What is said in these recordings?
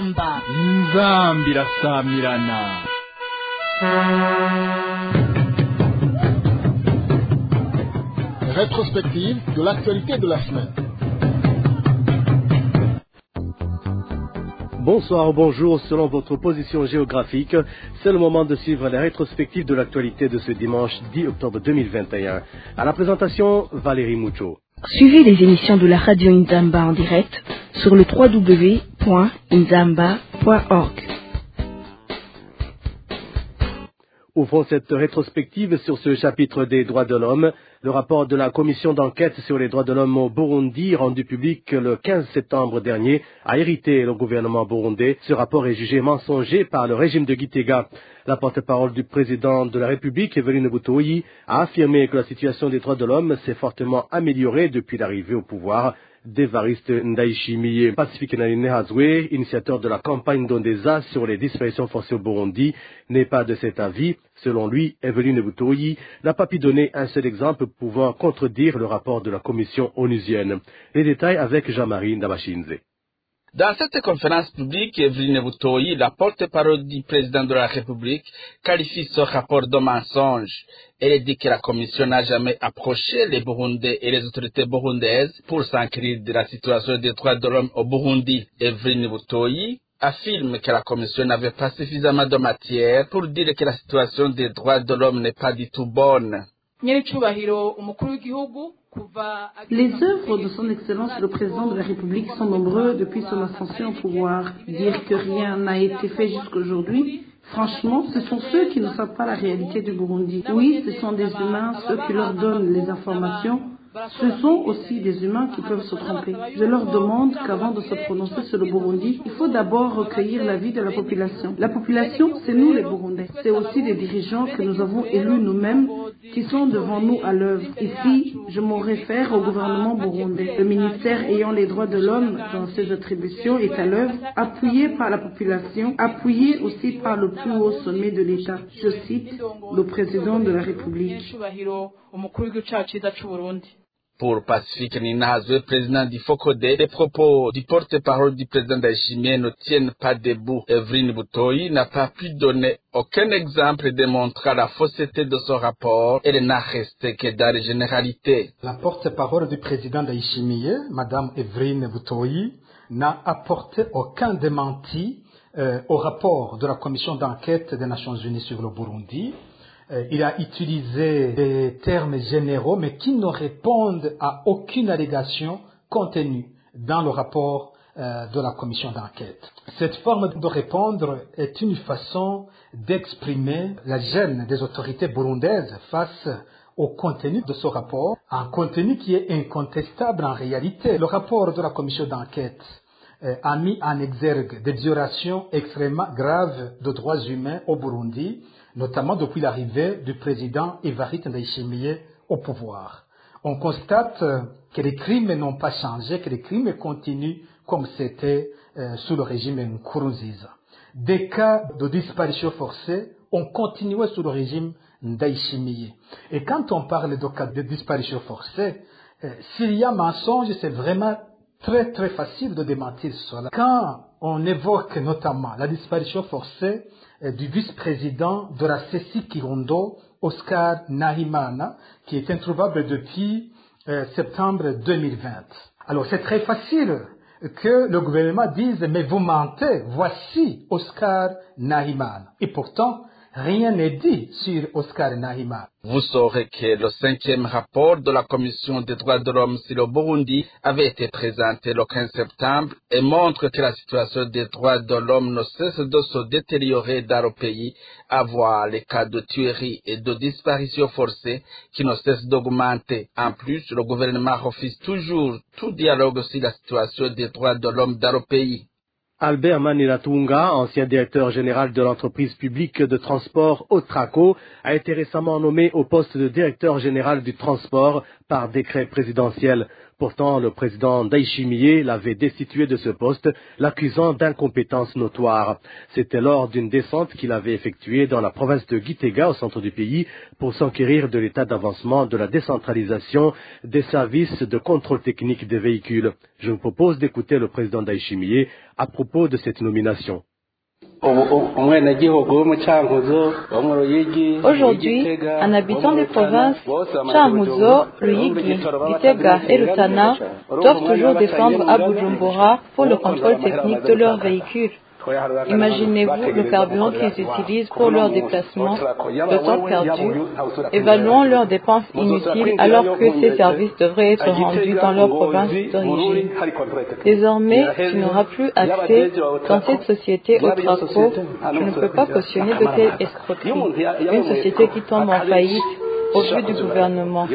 Inzamba. Inzambi irasamirana. Rétrospective de l'actualité de la semaine. Bonsoir, bonjour, selon votre position géographique, c'est le moment de suivre la rétrospective de l'actualité de ce dimanche 10 octobre 2021. À la présentation, Valérie Moucho. Suivez les émissions de la radio Inzamba en direct sur le www.inzamba.org. Ouvrons cette rétrospective sur ce chapitre des droits de l'homme. Le rapport de la commission d'enquête sur les droits de l'homme au Burundi, rendu public le 15 septembre dernier, a irrité le gouvernement burundais. Ce rapport est jugé mensonger par le régime de Gitega. La porte-parole du président de la République, Eveline Butoyi, a affirmé que la situation des droits de l'homme s'est fortement améliorée depuis l'arrivée au pouvoir d'Evariste Ndayishimiye. Pacifique Nahazwe, initiateur de la campagne d'Ondeza sur les disparitions forcées au Burundi, n'est pas de cet avis. Selon lui, Eveline Butoyi n'a pas pu donner un seul exemple pouvant contredire le rapport de la commission onusienne. Les détails avec Jean-Marie Ndabashinze. Dans cette conférence publique, Eveline Butoyi, la porte-parole du président de la République, qualifie ce rapport de mensonge. Elle dit que la commission n'a jamais approché les Burundais et les autorités burundaises pour s'enquérir de la situation des droits de l'homme au Burundi. Eveline Butoyi affirme que la commission n'avait pas suffisamment de matière pour dire que la situation des droits de l'homme n'est pas du tout bonne. Les œuvres de son Excellence le Président de la République sont nombreux depuis son ascension au pouvoir. Dire que rien n'a été fait jusqu'aujourd'hui, franchement, ce sont ceux qui ne savent pas la réalité du Burundi. Oui, ce sont des humains, ceux qui leur donnent les informations. Ce sont aussi des humains qui peuvent se tromper. Je leur demande qu'avant de se prononcer sur le Burundi, il faut d'abord recueillir l'avis de la population. La population, c'est nous les Burundais. C'est aussi des dirigeants que nous avons élus nous-mêmes qui sont devant nous à l'œuvre. Ici, je me réfère au gouvernement burundais. Le ministère ayant les droits de l'homme dans ses attributions est à l'œuvre, appuyé par la population, appuyé aussi par le plus haut sommet de l'État. Je cite le président de la République. Pour Pacifique Ninazwe, président du FOCODE, les propos du porte-parole du président Ndayishimiye ne tiennent pas debout. Eveline Butoyi n'a pas pu donner aucun exemple démontrant la fausseté de son rapport. Elle n'a resté que dans les généralités. La porte-parole du président Ndayishimiye, Madame Eveline Butoyi, n'a apporté aucun démenti au rapport de la commission d'enquête des Nations Unies sur le Burundi. Il a utilisé des termes généraux, mais qui ne répondent à aucune allégation contenue dans le rapport de la commission d'enquête. Cette forme de répondre est une façon d'exprimer la gêne des autorités burundaises face au contenu de ce rapport, un contenu qui est incontestable en réalité. Le rapport de la commission d'enquête a mis en exergue des violations extrêmement graves de droits humains au Burundi, notamment depuis l'arrivée du président Evariste Ndayishimiye au pouvoir. On constate que les crimes n'ont pas changé, que les crimes continuent comme c'était sous le régime Nkurunziza. Des cas de disparition forcée ont continué sous le régime Ndayishimiye. Et quand on parle de cas de disparition forcée, s'il y a mensonge, c'est vraiment très très facile de démentir cela. Quand on évoque notamment la disparition forcée du vice-président de la CECI Kirundo, Oscar Nahimana, qui est introuvable depuis septembre 2020. Alors c'est très facile que le gouvernement dise « mais vous mentez, voici Oscar Nahimana ». Et pourtant, rien n'est dit sur Oscar Nahimana. Vous saurez que le 5e rapport de la Commission des droits de l'homme sur le Burundi avait été présenté le 15 septembre et montre que la situation des droits de l'homme ne cesse de se détériorer dans le pays, à voir les cas de tueries et de disparitions forcées qui ne cessent d'augmenter. En plus, le gouvernement refuse toujours tout dialogue sur la situation des droits de l'homme dans le pays. Albert Manilatunga, ancien directeur général de l'entreprise publique de transport Otraco, a été récemment nommé au poste de directeur général du transport par décret présidentiel. Pourtant, le président Ndayishimiye l'avait destitué de ce poste, l'accusant d'incompétence notoire. C'était lors d'une descente qu'il avait effectuée dans la province de Gitega, au centre du pays, pour s'enquérir de l'état d'avancement de la décentralisation des services de contrôle technique des véhicules. Je vous propose d'écouter le président Ndayishimiye à propos de cette nomination. Aujourd'hui, un habitant des provinces Changuzo, Ruyigi, Gitega et Rutana doivent toujours descendre à Bujumbura pour le contrôle technique de leurs véhicules. Imaginez-vous le carburant qu'ils utilisent pour leurs déplacements, le temps perdu. Évaluons leurs dépenses inutiles alors que ces services devraient être rendus dans leur province d'origine. Désormais, tu n'auras plus accès dans cette société au TRACO. Je ne peux pas cautionner de telles escroqueries. Une société qui tombe en faillite au vu du gouvernement.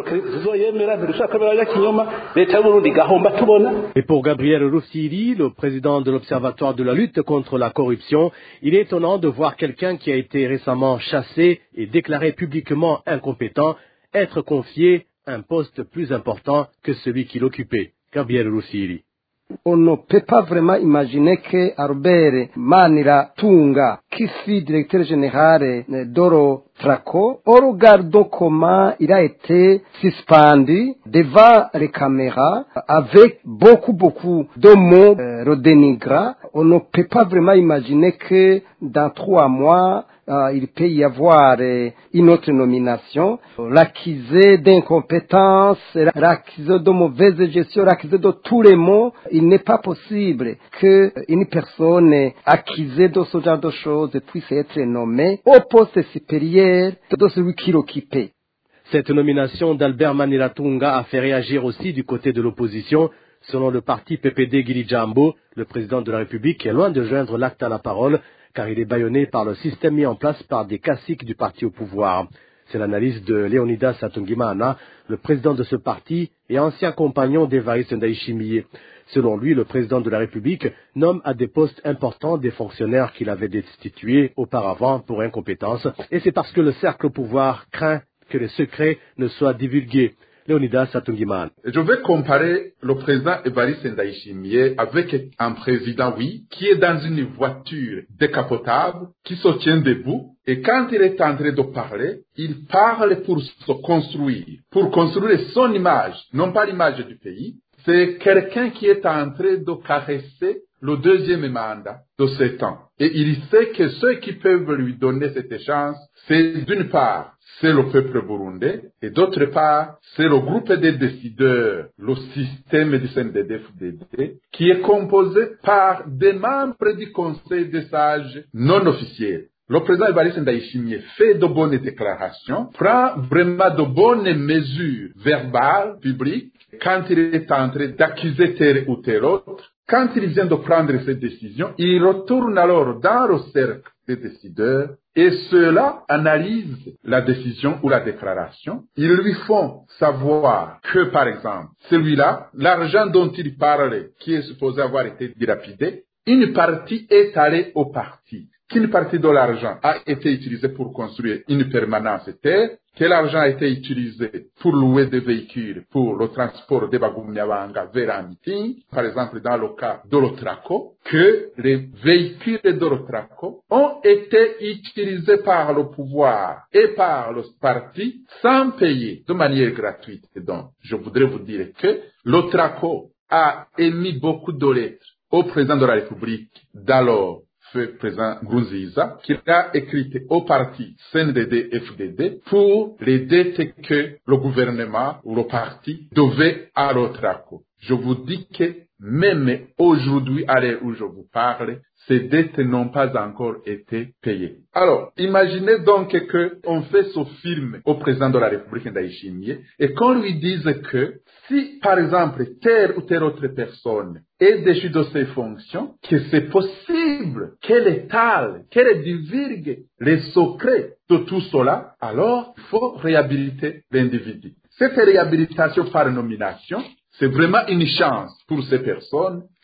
Et pour Gabriel Rufyiri, le président de l'Observatoire de la lutte contre la corruption, il est étonnant de voir quelqu'un qui a été récemment chassé et déclaré publiquement incompétent être confié un poste plus important que celui qu'il occupait. Gabriel Rufyiri. On ne peut pas vraiment imaginer que Albert Maniratunga, qui fut directeur général d'Oro Traco, au regard de comment il a été suspendu devant les caméras avec beaucoup de mots redénigrants. On ne peut pas vraiment imaginer que dans 3 mois, il peut y avoir une autre nomination, l'accusé d'incompétence, l'accusé de mauvaise gestion, l'accusé de tous les maux. Il n'est pas possible qu'une personne accusée de ce genre de choses puisse être nommée au poste supérieur de celui qui l'occupait. Cette nomination d'Albert Maniratunga a fait réagir aussi du côté de l'opposition. Selon le parti PPD Gilijambo, le président de la République est loin de joindre l'acte à la parole, car il est bâillonné par le système mis en place par des caciques du parti au pouvoir. C'est l'analyse de Leonidas Atungimana, le président de ce parti et ancien compagnon d'Évariste Ndayishimiye. Selon lui, le président de la République nomme à des postes importants des fonctionnaires qu'il avait destitués auparavant pour incompétence, et c'est parce que le cercle au pouvoir craint que les secrets ne soient divulgués. Leonidas Atungimana. Je vais comparer le président Évariste Ndayishimiye avec un président, qui est dans une voiture décapotable, qui se tient debout, et quand il est en train de parler, il parle pour se construire, pour construire son image, non pas l'image du pays. C'est quelqu'un qui est en train de caresser le 2e mandat de 7 ans. Et il sait que ceux qui peuvent lui donner cette chance, c'est d'une part, c'est le peuple burundais, et d'autre part, c'est le groupe des décideurs, le système du CNDD-FDD, qui est composé par des membres du Conseil des sages non officiels. Le président Évariste Ndayishimiye fait de bonnes déclarations, prend vraiment de bonnes mesures verbales, publiques, quand il est en train d'accuser tel ou tel autre. Quand il vient de prendre cette décision, il retourne alors dans le cercle des décideurs et ceux-là analysent la décision ou la déclaration. Ils lui font savoir que, par exemple, celui-là, l'argent dont il parlait, qui est supposé avoir été dilapidé, une partie est allée au parti. Qu'une partie de l'argent a été utilisée pour construire une permanence terre, que l'argent a été utilisé pour louer des véhicules pour le transport de Bagumyabanga vers un meeting, par exemple dans le cas de l'Otraco, que les véhicules de l'Otraco ont été utilisés par le pouvoir et par le parti sans payer, de manière gratuite. Et donc, je voudrais vous dire que l'Otraco a émis beaucoup de lettres au président de la République d'alors, feu président Nkurunziza, qui a écrit au parti CNDD-FDD pour les dettes que le gouvernement ou le parti devait à l'Otraco. Je vous dis que même aujourd'hui, à l'heure où je vous parle, ces dettes n'ont pas encore été payées. Alors, imaginez donc qu'on fait ce film au président de la République Ndayishimiye et qu'on lui dise que si, par exemple, telle ou telle autre personne est déchue de ses fonctions, que c'est possible qu'elle étale, qu'elle divulgue les secrets de tout cela, alors il faut réhabiliter l'individu. Cette réhabilitation par nomination, c'est vraiment une chance pour ces personnes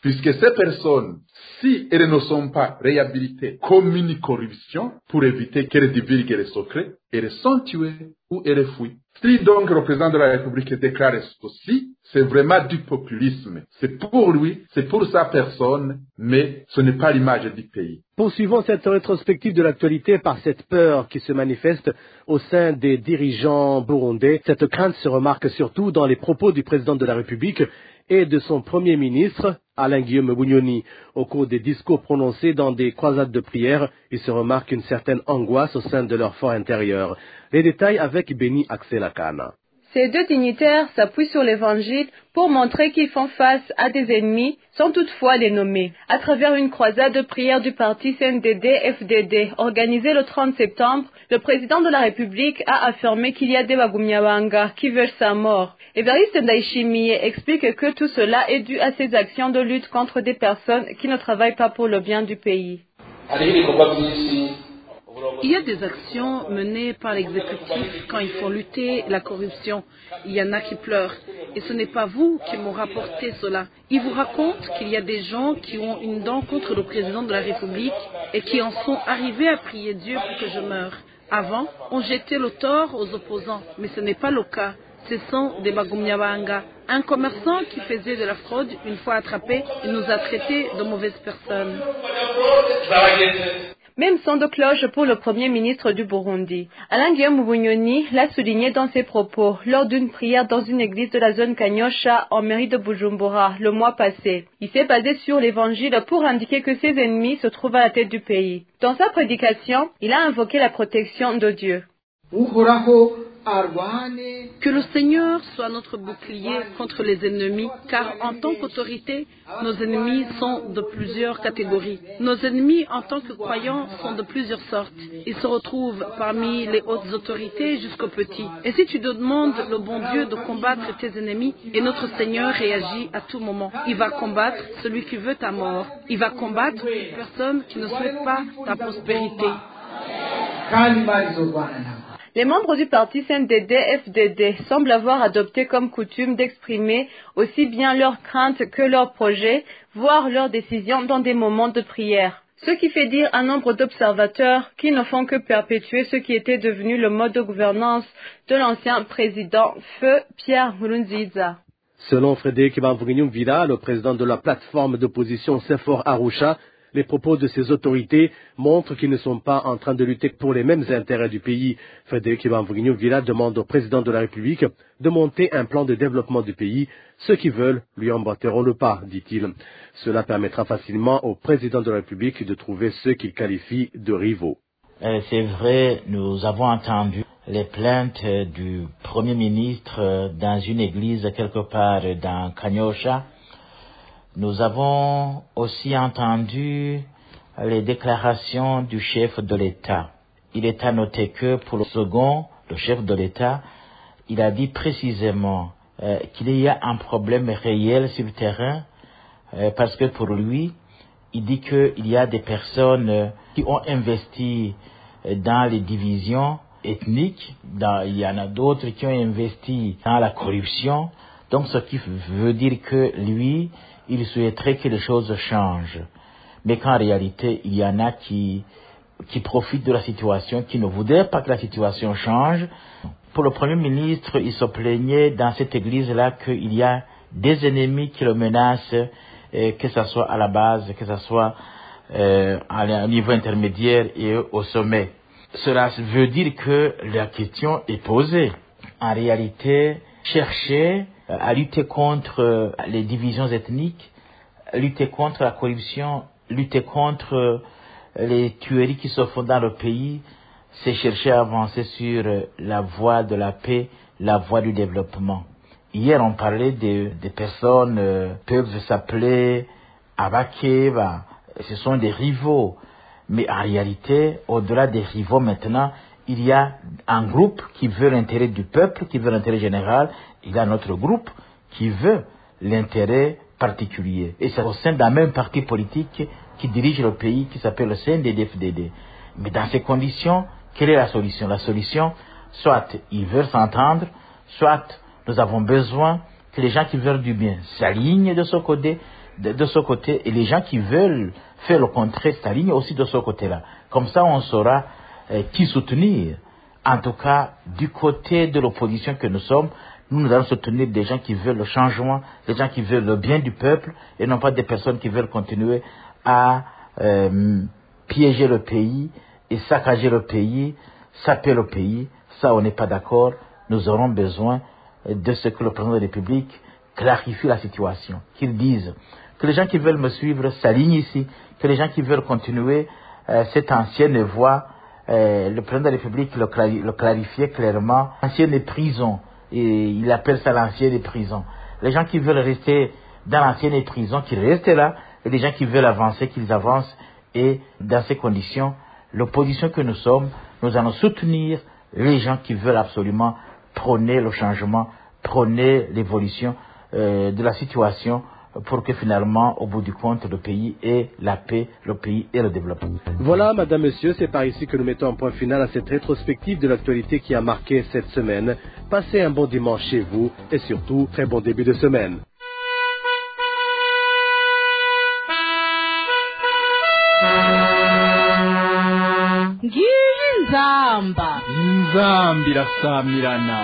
puisque ces personnes, si elles ne sont pas réhabilitées comme une corruption pour éviter qu'elles divulguent les secrets, elles sont tuées ou elles fuient. Si donc le président de la République déclare ceci, c'est vraiment du populisme. C'est pour lui, c'est pour sa personne, mais ce n'est pas l'image du pays. Poursuivons cette rétrospective de l'actualité par cette peur qui se manifeste au sein des dirigeants burundais. Cette crainte se remarque surtout dans les propos du président de la République et de son premier ministre, Alain-Guillaume Bunyoni. Au cours des discours prononcés dans des croisades de prière, il se remarque une certaine angoisse au sein de leur fort intérieur. Les détails avec Béni Axelakana. Ces deux dignitaires s'appuient sur l'Évangile pour montrer qu'ils font face à des ennemis sans toutefois les nommer. À travers une croisade de prière du parti CNDD-FDD organisée le 30 septembre, le président de la République a affirmé qu'il y a des Bagumyabanga qui veulent sa mort. Évariste Ndayishimiye explique que tout cela est dû à ses actions de lutte contre des personnes qui ne travaillent pas pour le bien du pays. Il y a des actions menées par l'exécutif quand il faut lutter la corruption. Il y en a qui pleurent. Et ce n'est pas vous qui m'ont rapporté cela. Ils vous racontent qu'il y a des gens qui ont une dent contre le président de la République et qui en sont arrivés à prier Dieu pour que je meure. Avant, on jetait le tort aux opposants, mais ce n'est pas le cas. Ce sont des Bagumyabanga. Un commerçant qui faisait de la fraude, une fois attrapé, il nous a traités de mauvaises personnes. Même son de cloche pour le premier ministre du Burundi. Alain-Guillaume Bunyoni l'a souligné dans ses propos lors d'une prière dans une église de la zone Kanyosha en mairie de Bujumbura le mois passé. Il s'est basé sur l'évangile pour indiquer que ses ennemis se trouvent à la tête du pays. Dans sa prédication, il a invoqué la protection de Dieu. Que le Seigneur soit notre bouclier contre les ennemis, car en tant qu'autorité, nos ennemis sont de plusieurs catégories. Nos ennemis en tant que croyants sont de plusieurs sortes. Ils se retrouvent parmi les hautes autorités jusqu'aux petits. Et si tu demandes le bon Dieu de combattre tes ennemis, et notre Seigneur réagit à tout moment. Il va combattre celui qui veut ta mort. Il va combattre une personne qui ne souhaite pas ta prospérité. Les membres du parti CNDD-FDD semblent avoir adopté comme coutume d'exprimer aussi bien leurs craintes que leurs projets, voire leurs décisions dans des moments de prière. Ce qui fait dire un nombre d'observateurs qui ne font que perpétuer ce qui était devenu le mode de gouvernance de l'ancien président Feu Pierre Nkurunziza. Selon Frédéric Bamvuginyumvila, le président de la plateforme d'opposition Sefor Arusha, les propos de ces autorités montrent qu'ils ne sont pas en train de lutter pour les mêmes intérêts du pays. Frédéric Bamvuginyumvila demande au président de la République de monter un plan de développement du pays. Ceux qui veulent lui emboîteront le pas, dit-il. Cela permettra facilement au président de la République de trouver ceux qu'il qualifie de rivaux. C'est vrai, nous avons entendu les plaintes du Premier ministre dans une église quelque part dans Kanyosha. Nous avons aussi entendu les déclarations du chef de l'État. Il est à noter que pour le second, le chef de l'État, il a dit précisément qu'il y a un problème réel sur le terrain parce que pour lui, il dit qu'il y a des personnes qui ont investi dans les divisions ethniques, il y en a d'autres qui ont investi dans la corruption. Donc ce qui veut dire que lui, il souhaiterait que les choses changent. Mais qu'en réalité, il y en a qui profitent de la situation, qui ne voudraient pas que la situation change. Pour le Premier ministre, il se plaignait dans cette église-là qu'il y a des ennemis qui le menacent, que ce soit à la base, que ce soit au niveau intermédiaire et au sommet. Cela veut dire que la question est posée. En réalité, chercher à lutter contre les divisions ethniques, lutter contre la corruption, lutter contre les tueries qui se font dans le pays, c'est chercher à avancer sur la voie de la paix, la voie du développement. Hier, on parlait des personnes peuvent s'appeler Abakeba, ce sont des rivaux. Mais en réalité, au-delà des rivaux maintenant, il y a un groupe qui veut l'intérêt du peuple, qui veut l'intérêt général. Il y a un autre groupe qui veut l'intérêt particulier. Et c'est au sein d'un même parti politique qui dirige le pays, qui s'appelle le CNDD-FDD. Mais dans ces conditions, quelle est la solution? La solution, soit ils veulent s'entendre, soit nous avons besoin que les gens qui veulent du bien s'alignent de ce côté, de ce côté et les gens qui veulent faire le contraire s'alignent aussi de ce côté-là. Comme ça, on saura qui soutenir. En tout cas, du côté de l'opposition que nous sommes, nous allons soutenir des gens qui veulent le changement, des gens qui veulent le bien du peuple et non pas des personnes qui veulent continuer à piéger le pays et saccager le pays, saper le pays. Ça, on n'est pas d'accord. Nous aurons besoin de ce que le président de la République clarifie la situation, qu'il dise que les gens qui veulent me suivre s'alignent ici, que les gens qui veulent continuer cette ancienne voie, le président de la République le clarifiait clairement, ancienne prison, et il appelle ça l'ancienne prison. Les gens qui veulent rester dans l'ancienne prison, qu'ils restent là, et les gens qui veulent avancer, qu'ils avancent, et dans ces conditions, l'opposition que nous sommes, nous allons soutenir les gens qui veulent absolument prôner le changement, prôner l'évolution de la situation pour que finalement, au bout du compte, le pays ait la paix, le pays ait le développement. Voilà, madame, monsieur, c'est par ici que nous mettons un point final à cette rétrospective de l'actualité qui a marqué cette semaine. Passez un bon dimanche chez vous et surtout, très bon début de semaine. Inzambi irasamirana.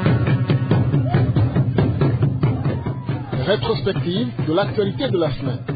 Rétrospective de l'actualité de la semaine.